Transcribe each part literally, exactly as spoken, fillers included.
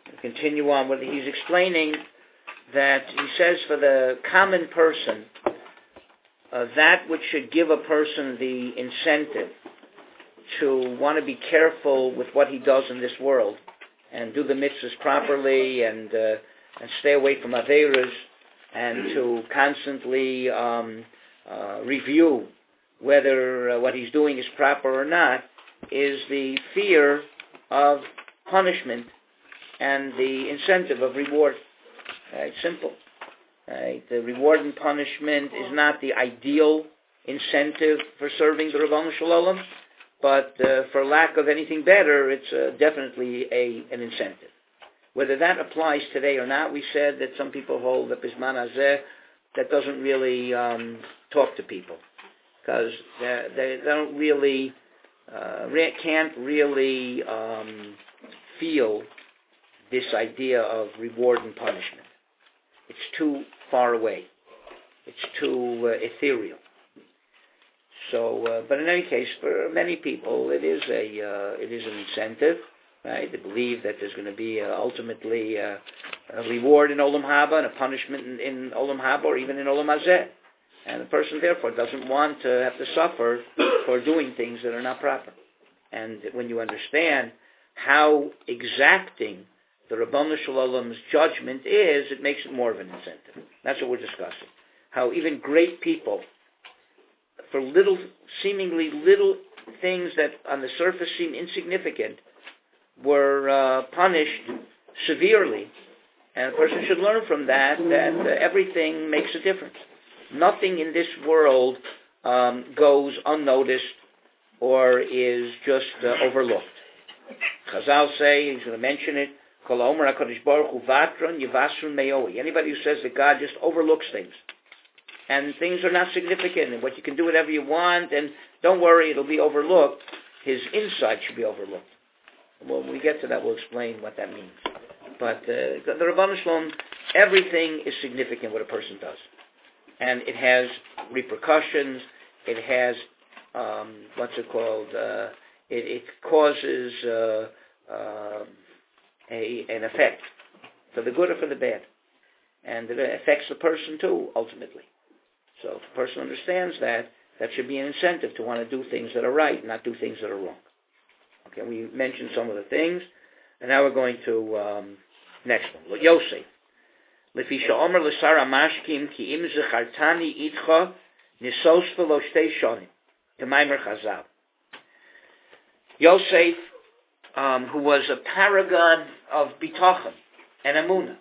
continue on with, he's explaining that he says for the common person, uh, that which should give a person the incentive to want to be careful with what he does in this world and do the mitzvahs properly and uh, and stay away from averas and to constantly um, uh, review whether uh, what he's doing is proper or not, is the fear of punishment and the incentive of reward. Right? Simple. Right? The reward and punishment is not the ideal incentive for serving the Ribono Shel Olam, but uh, for lack of anything better, it's uh, definitely a an incentive. Whether that applies today or not, we said that some people hold that Bisman Hazeh, that doesn't really um, talk to people, because they, they don't really, uh, can't really um, feel this idea of reward and punishment. It's too far away. It's too uh, ethereal. So, uh, but in any case, for many people, it is a uh, it is an incentive, right? They believe that there's going to be uh, ultimately uh, a reward in Olam Haba and a punishment in, in Olam Haba or even in Olam Hazeh, and the person therefore doesn't want to have to suffer for doing things that are not proper. And when you understand how exacting the Ribono Shel Olam's judgment is, it makes it more of an incentive. That's what we're discussing. How even great people, for little, seemingly little things that on the surface seem insignificant, were uh, punished severely. And a person should learn from that that uh, everything makes a difference. Nothing in this world um, goes unnoticed or is just uh, overlooked. Chazal say, he's going to mention it, Anybody who says that God just overlooks things, and things are not significant, and what you can do whatever you want, and don't worry, it'll be overlooked, his insight should be overlooked. Well, when we get to that, we'll explain what that means. But uh, the Ribono Shel Olam, everything is significant what a person does. And it has repercussions, it has, um, what's it called, uh, it, it causes uh, uh, a, an effect, for the good or for the bad. And it affects the person too, ultimately. So if the person understands that, that should be an incentive to want to do things that are right, not do things that are wrong. Okay, we mentioned some of the things, and now we're going to um, next one. Yosef. Lefi she'omer l'sar hamashkim ki im zechartani itcha nisos v'lo shtei shonim. T'maimer Chazal. Yosef, um, who was a paragon of bitachon and emunah,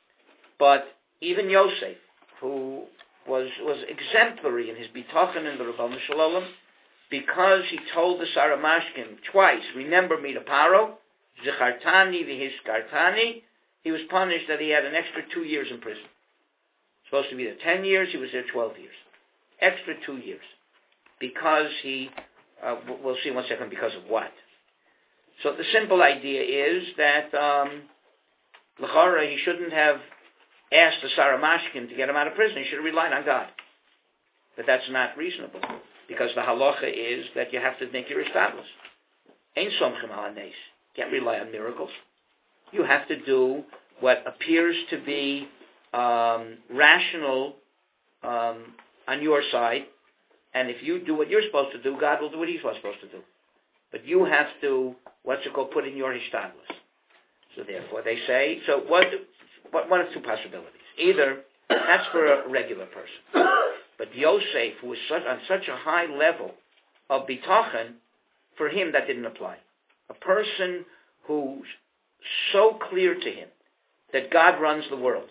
but even Yosef, who was was exemplary in his bitachon in the Ribono Shel Olam, because he told the Sar HaMashkim twice, remember me to Paro, Zechartani v'hiskartani, he was punished that he had an extra two years in prison. Supposed to be there ten years, he was there twelve years. Extra two years. Because he, uh, we'll see in one second because of what. So the simple idea is that, um, l'chara, he shouldn't have asked the Sar HaMashkim to get him out of prison. He should have relied on God. But that's not reasonable, because the halacha is that you have to think you're established. Ein somchim al hanes. Can't rely on miracles. You have to do what appears to be um, rational um, on your side, and if you do what you're supposed to do, God will do what He's supposed to do. But you have to, what's it called, put in your hishtadlus. So therefore, they say, so what? What? One of two possibilities. Either that's for a regular person. But Yosef, who was such, on such a high level of bitachon, for him that didn't apply. A person who's so clear to him that God runs the world,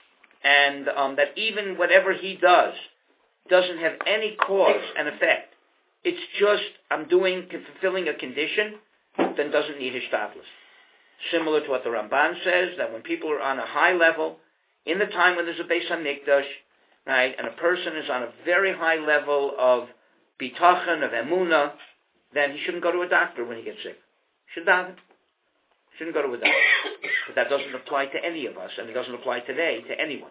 and um, that even whatever he does doesn't have any cause and effect. It's just, I'm doing, fulfilling a condition, then doesn't need hishtadlus. Similar to what the Ramban says, that when people are on a high level, in the time when there's a Beis HaMikdash, right, and a person is on a very high level of bitachon, of emunah, then he shouldn't go to a doctor when he gets sick. Should daven. Shouldn't go to a doctor. But that doesn't apply to any of us, and it doesn't apply today to anyone.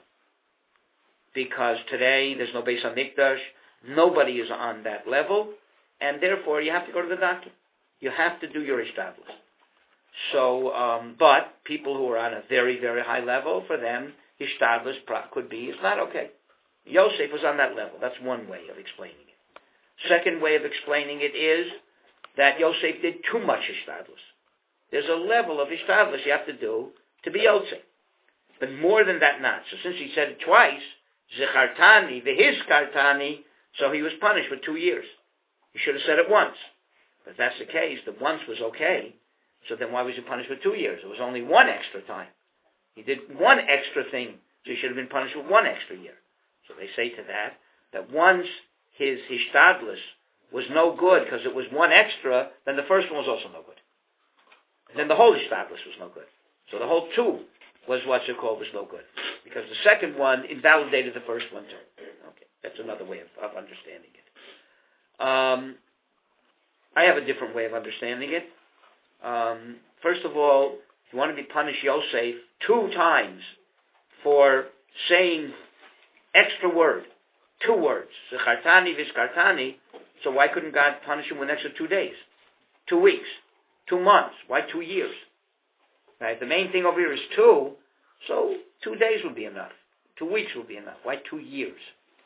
Because today there's no Beis HaMikdash, nobody is on that level, and therefore you have to go to the doctor. You have to do your hishtadlus. So, um, but people who are on a very, very high level, for them, hishtadlus could be, it's not okay. Yosef was on that level. That's one way of explaining it. Second way of explaining it is that Yosef did too much hishtadlus. There's a level of hishtadlus you have to do to be Yosef. But more than that, not. So since he said it twice, Zechartani, v'hizkartani, so he was punished for two years. He should have said it once. But if that's the case, the once was okay. So then why was he punished for two years? It was only one extra time. He did one extra thing, so he should have been punished with one extra year. So they say to that, that once his hishtadlus was no good because it was one extra, then the first one was also no good. And then the whole hishtadlus was no good. So the whole two was what's it called was no good. Because the second one invalidated the first one too. Okay, that's another way of, of understanding it. Um, I have a different way of understanding it. Um, first of all, if you want to be punished Yosef two times for saying extra word, two words, Zechartani, Vizkartani, so why couldn't God punish him with an extra two days, two weeks, two months? Why two years? Right? The main thing over here is two, so two days would be enough. Two weeks would be enough. Why two years?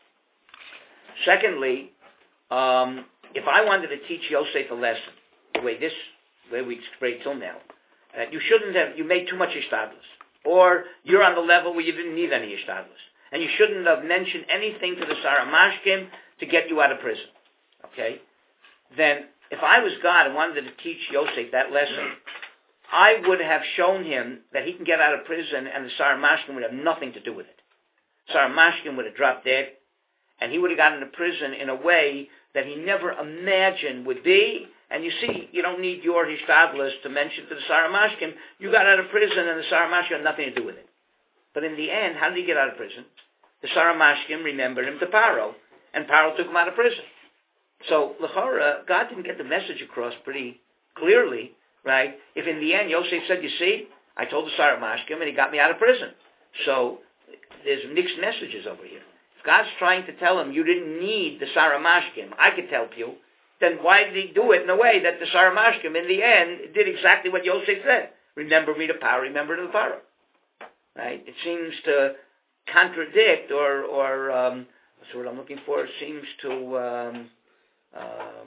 Secondly, um, if I wanted to teach Yosef a lesson, the way this, the way we explained till now, uh, you shouldn't have, you made too much hishtadlus. Or you're on the level where you didn't need any hishtadlus. And you shouldn't have mentioned anything to the Sarah Mashkim to get you out of prison. Okay? Then, if I was God and wanted to teach Yosef that lesson, I would have shown him that he can get out of prison and the Sarah Mashkim would have nothing to do with it. Sarah Mashkim would have dropped dead, and he would have gotten into prison in a way that he never imagined would be. And you see, you don't need your hishtadlus to mention to the Sarah Mashkim, you got out of prison and the Sarah Mashkim had nothing to do with it. But in the end, how did he get out of prison? The Sarah Mashkim remembered him to Paro, and Paro took him out of prison. So, l'chora, God didn't get the message across pretty clearly, right? If in the end Yosef said, you see, I told the Sarah Mashkim and he got me out of prison. So, there's mixed messages over here. If God's trying to tell him, you didn't need the Sarah Mashkim, I could help you, then why did he do it in a way that the Sarah Mashkim, in the end, did exactly what Yosef said? Remember me to Paro, remember to the Paro. Right? It seems to contradict or, or um, what's the word I'm looking for? It seems to um, um,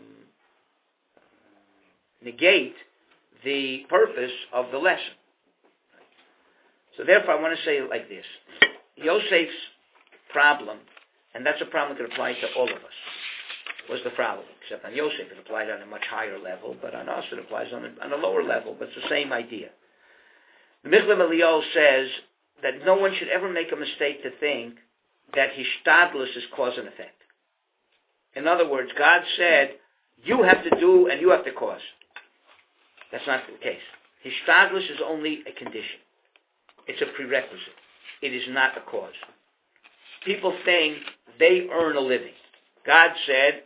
negate the purpose of the lesson. So therefore I want to say it like this. Yosef's problem, and that's a problem that could apply to all of us, was the problem. Except on Yosef it applied on a much higher level, but on us it applies on a, on a lower level, but it's the same idea. The Michlam Eliyahu says that no one should ever make a mistake to think that hishtadlus is cause and effect. In other words, God said, you have to do and you have to cause. That's not the case. Hishtadlus is only a condition. It's a prerequisite. It is not a cause. People think they earn a living. God said,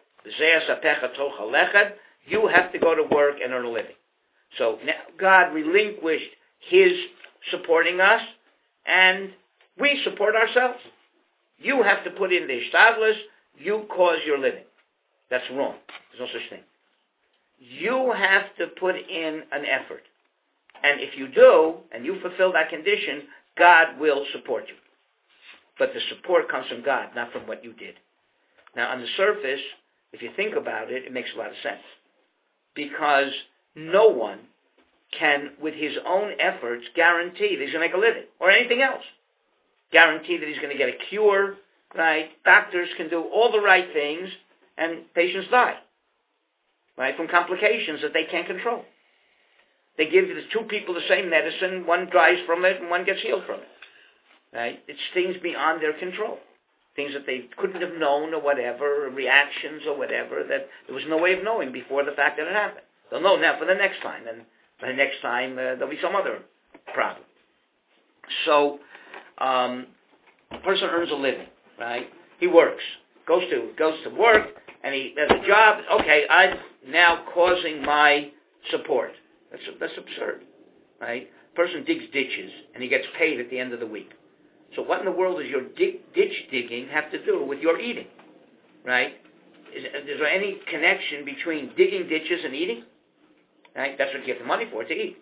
you have to go to work and earn a living. So now God relinquished his supporting us, and we support ourselves. You have to put in the hishtadlus, you cause your living. That's wrong. There's no such thing. You have to put in an effort. And if you do, and you fulfill that condition, God will support you. But the support comes from God, not from what you did. Now, on the surface, if you think about it, it makes a lot of sense. Because no one can, with his own efforts, guarantee that he's going to make a living, or anything else. Guarantee that he's going to get a cure, right? Doctors can do all the right things, and patients die, right, from complications that they can't control. They give the two people the same medicine, one dies from it, and one gets healed from it, right? It's things beyond their control. Things that they couldn't have known or whatever, reactions or whatever, that there was no way of knowing before the fact that it happened. They'll know now for the next time, and the next time uh, there'll be some other problem. So, um, a person earns a living, right? He works, goes to goes to work, and he has a job. Okay, I'm now causing my support. That's that's absurd, right? Person digs ditches, and he gets paid at the end of the week. So what in the world does your dig, ditch digging have to do with your eating, right? Is, is there any connection between digging ditches and eating? Right? That's what you get the money for, to eat.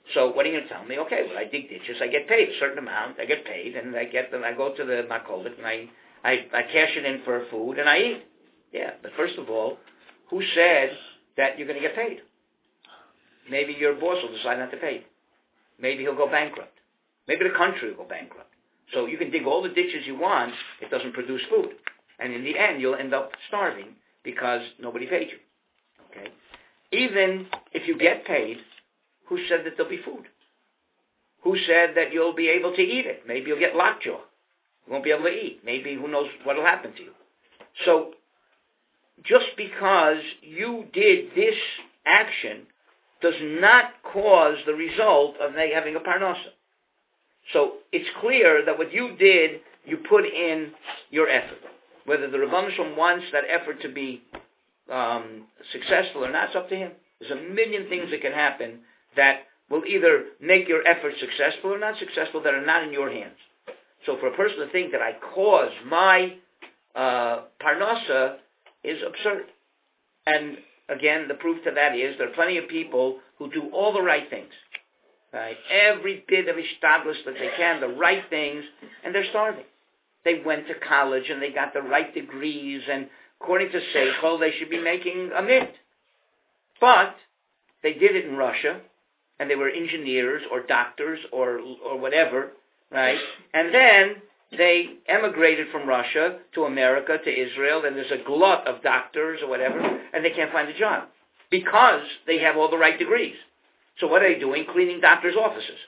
So what are you going to tell me? Okay, well, I dig ditches. I get paid a certain amount. I get paid, and I get them. I go to the makolit, and I, I, I cash it in for food, and I eat. Yeah, but first of all, who said that you're going to get paid? Maybe your boss will decide not to pay you. Maybe he'll go bankrupt. Maybe the country will go bankrupt. So you can dig all the ditches you want. It doesn't produce food. And in the end, you'll end up starving because nobody paid you. Okay? Even if you get paid, who said that there'll be food? Who said that you'll be able to eat it? Maybe you'll get lockjaw. You won't be able to eat. Maybe who knows what will happen to you. So just because you did this action does not cause the result of they having a parnasa. So it's clear that what you did, you put in your effort. Whether the Rebbeinu Shalom wants that effort to be um, successful or not, it's up to him. There's a million things that can happen that will either make your effort successful or not successful that are not in your hands. So for a person to think that I caused my uh, parnasa is absurd. And again, the proof to that is there are plenty of people who do all the right things. Right? Every bit of ishtadlus that they can, the right things, and they're starving. They went to college and they got the right degrees, and according to Seichel, they should be making a mint. But they did it in Russia, and they were engineers or doctors or or whatever, right? And then they emigrated from Russia to America, to Israel, and there's a glut of doctors or whatever, and they can't find a job because they have all the right degrees. So what are they doing? Cleaning doctors' offices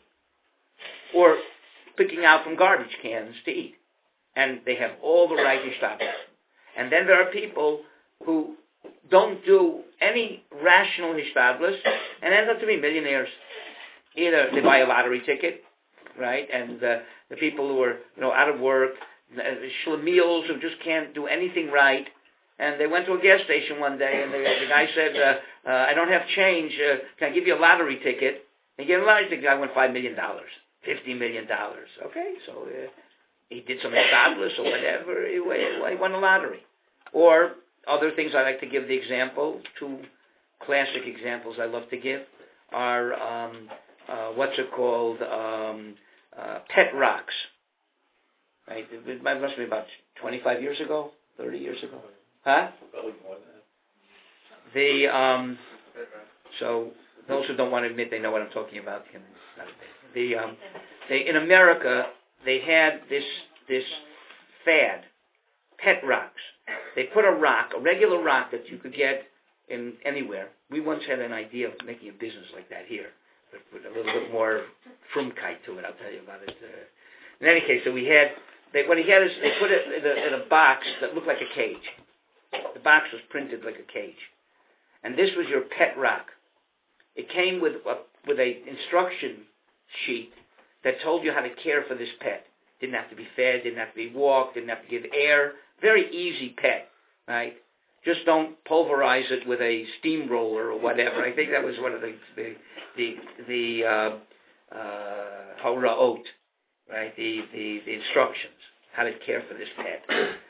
or picking out from garbage cans to eat. And they have all the right ishtadlus. And then there are people who don't do any rational hishtadlus and end up to be millionaires. Either they buy a lottery ticket, right? And uh, the people who are, you know, out of work, the shlemiels who just can't do anything right, and they went to a gas station one day, and the, the guy said, uh, uh, I don't have change. Uh, can I give you a lottery ticket? And he gave a lottery ticket. I won five million dollars, fifty million dollars. Okay, so uh, he did some hishtadlus or whatever. He, he won a lottery. Or other things I like to give the example, two classic examples I love to give, are, um, uh, what's it called, um, uh, pet rocks. Right? It must be about twenty-five years ago, thirty years ago. Huh? Probably more than that. The, um, so those who don't want to admit they know what I'm talking about can not admit. The, um, they, in America, they had this, this fad, pet rocks. They put a rock, a regular rock that you could get in anywhere. We once had an idea of making a business like that here, but with a little bit more frumkeit to it. I'll tell you about it. Uh, in any case, so we had, they, what he had is they put it in a, in a box that looked like a cage. The box was printed like a cage. And this was your pet rock. It came with a, with a instruction sheet that told you how to care for this pet. Didn't have to be fed, didn't have to be walked, didn't have to give air. Very easy pet, right? Just don't pulverize it with a steamroller or whatever. I think that was one of the the the, the uh, uh, Hauraot, right? The, the the instructions, how to care for this pet.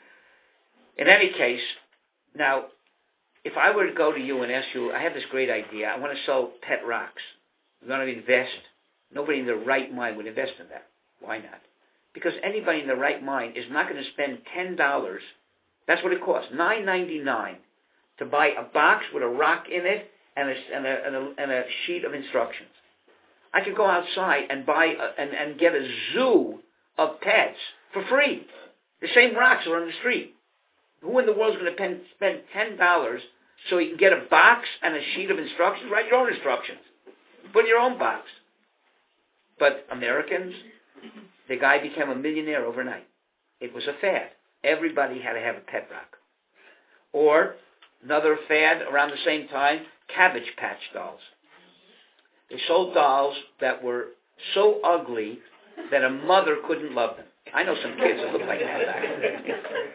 In any case, now, if I were to go to you and ask you, I have this great idea. I want to sell pet rocks. I'm going to invest. Nobody in their right mind would invest in that. Why not? Because anybody in their right mind is not going to spend ten dollars. That's what it costs, nine ninety-nine, to buy a box with a rock in it and a, and a, and a, and a sheet of instructions. I could go outside and buy a, and, and get a zoo of pets for free. The same rocks are on the street. Who in the world is going to spend ten dollars so you can get a box and a sheet of instructions? Write your own instructions. Put in your own box. But Americans, the guy became a millionaire overnight. It was a fad. Everybody had to have a pet rock. Or another fad around the same time, Cabbage Patch dolls. They sold dolls that were so ugly that a mother couldn't love them. I know some kids that look like that back then.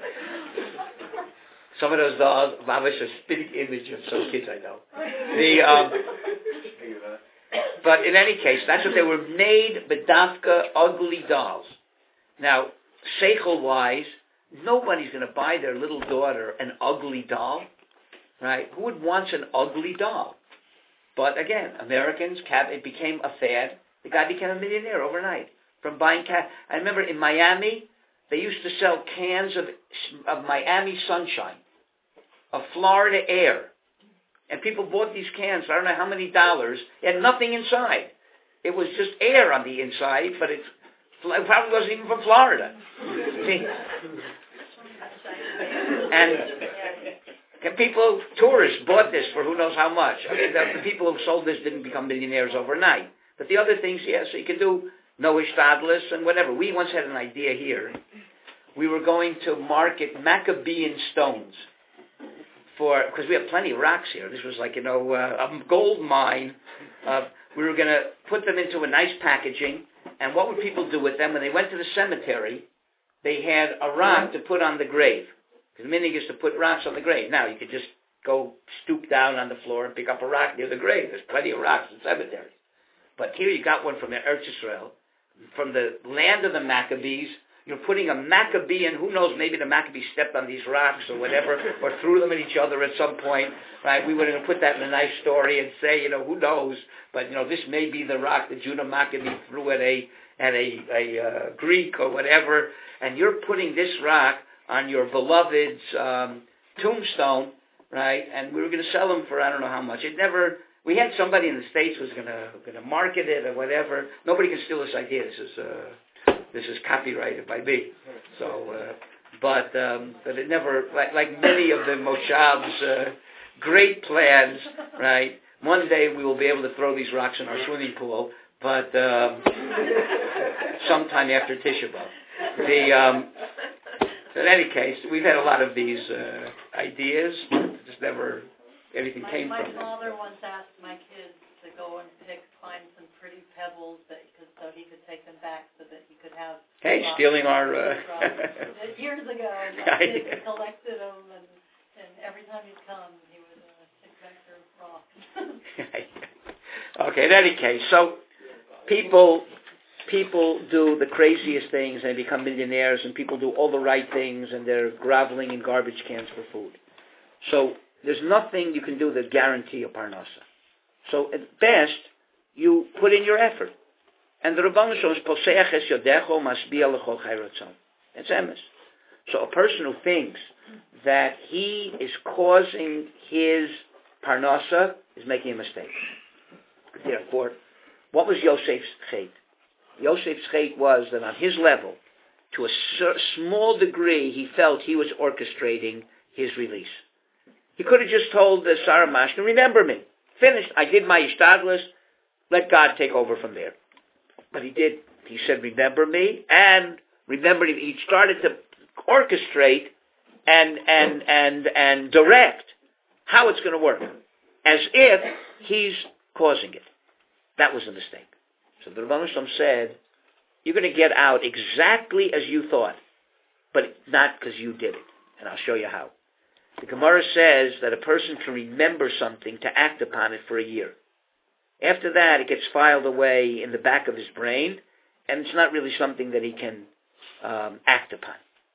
Some of those dolls, Babish, a spitting image of some kids I know. The, um, but in any case, that's what they were made, bedafka, ugly dolls. Now, seichel-wise, nobody's going to buy their little daughter an ugly doll, right? Who would want an ugly doll? But again, Americans, cab, it became a fad. The guy became a millionaire overnight from buying cab. I remember in Miami, they used to sell cans of, of Miami Sunshine, of Florida Air. And people bought these cans for I don't know how many dollars. It had nothing inside. It was just air on the inside, but it probably wasn't even from Florida. See? And people, tourists, bought this for who knows how much. I mean, the, the people who sold this didn't become millionaires overnight. But the other things, yeah, so you can do Noah Stadlis and whatever. We once had an idea here. We were going to market Maccabean stones for, because we have plenty of rocks here. This was like, you know, uh, a gold mine. Uh, we were going to put them into a nice packaging. And what would people do with them? When they went to the cemetery, they had a rock to put on the grave. Because the minig is to put rocks on the grave. Now, you could just go stoop down on the floor and pick up a rock near the grave. There's plenty of rocks in cemeteries. But here you got one from Eretz Yisrael, from the land of the Maccabees. You're putting a Maccabean, who knows, maybe the Maccabees stepped on these rocks or whatever, or threw them at each other at some point, right? We were going to put that in a nice story and say, you know, who knows, but, you know, this may be the rock that Judah Maccabee threw at a, at a, a uh, Greek or whatever, and you're putting this rock on your beloved's um, tombstone, right? And we were going to sell them for I don't know how much. It never... We had somebody in the States who was going to going to market it or whatever. Nobody can steal this idea. This is uh, this is copyrighted by me. So, uh, but um, but it never, like, like many of the Moshav's uh, great plans, right? One day we will be able to throw these rocks in our swimming pool, but um, sometime after Tisha B'Av. The um, in any case, we've had a lot of these uh, ideas. Just never. Anything my, came my from father once asked my kids to go and pick, find some pretty pebbles that could, so he could take them back so that he could have. Hey, stealing our. Uh... Years ago, my kids collected them, and, and every time he'd come, he would uh, take back their rocks. Okay, in any case, so people people do the craziest things and they become millionaires, and people do all the right things and they're groveling in garbage cans for food. So. There's nothing you can do that guarantee a parnasa. So at best, you put in your effort. And the Rebbeinu Shalom is poseach es yodecho masbiya lechol chai ratzon. That's emes. So a person who thinks that he is causing his parnasa is making a mistake. Therefore, what was Yosef's chait? Yosef's chait was that on his level, to a small degree, he felt he was orchestrating his release. He could have just told the Sarah Mashkin, remember me. Finished. I did my ishtadlus. Let God take over from there. But he did. He said, remember me. And remember, he started to orchestrate and, and, and, and direct how it's going to work. As if he's causing it. That was a mistake. So the Rebbeinu Shalom said, you're going to get out exactly as you thought. But not because you did it. And I'll show you how. The Gemara says that a person can remember something to act upon it for a year. After that, it gets filed away in the back of his brain, and it's not really something that he can um, act upon.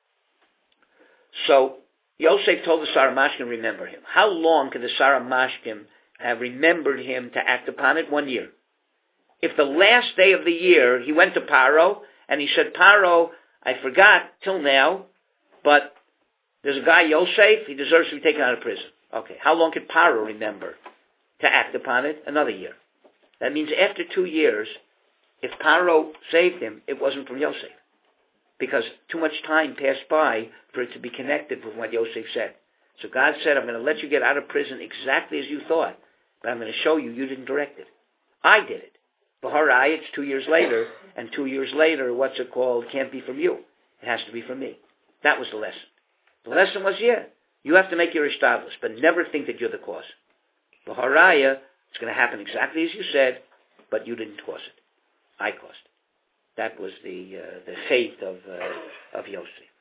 So, Yosef told the Sarah Mashkim, remember him. How long could the Sarah Mashkim have remembered him to act upon it? One year. If the last day of the year, he went to Paro, and he said, Paro, I forgot till now, but there's a guy, Yosef, he deserves to be taken out of prison. Okay, how long could Paro remember to act upon it? Another year. That means after two years, if Paro saved him, it wasn't from Yosef. Because too much time passed by for it to be connected with what Yosef said. So God said, I'm going to let you get out of prison exactly as you thought, but I'm going to show you you didn't direct it. I did it. Baharai, it's two years later, and two years later, what's it called, can't be from you. It has to be from me. That was the lesson. The lesson was, yeah, you have to make your ishtadlus, but never think that you're the cause. B'haraya, it's going to happen exactly as you said, but you didn't cause it. I caused it. That was the uh, the faith of uh, of Yosef.